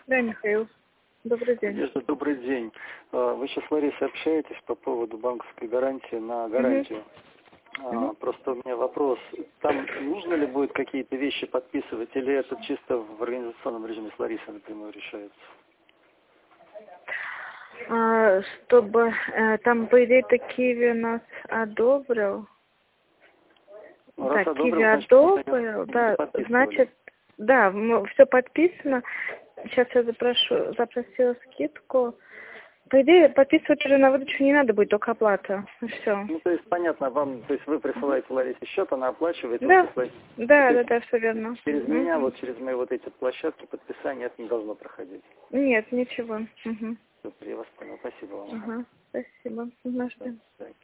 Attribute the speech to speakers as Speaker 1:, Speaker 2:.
Speaker 1: Да, Михаил. Добрый день.
Speaker 2: Надежда, добрый день. Вы сейчас с Ларисой общаетесь по поводу банковской гарантии на гарантию. Просто у меня вопрос. Там нужно ли будет какие-то вещи подписывать, или это чисто в организационном режиме с Ларисой напрямую решается?
Speaker 1: Чтобы там, по идее-то, Киви нас одобрил.
Speaker 2: Ну,
Speaker 1: Да,
Speaker 2: раз одобрил,
Speaker 1: Киви
Speaker 2: значит,
Speaker 1: одобрил, да,
Speaker 2: подписывали.
Speaker 1: значит, да, все подписано. Сейчас я запросила скидку. По идее, подписывать уже на выдачу не надо будет, только оплата. И все.
Speaker 2: Ну, то есть, понятно, то есть вы присылаете Ларисе счет, она оплачивает.
Speaker 1: Да,
Speaker 2: вы
Speaker 1: да, все верно.
Speaker 2: Через меня, через мои вот эти площадки подписания это не должно проходить.
Speaker 1: Нет, ничего.
Speaker 2: Супер, я вас понял. Спасибо вам.
Speaker 1: Спасибо. На что?
Speaker 2: Да.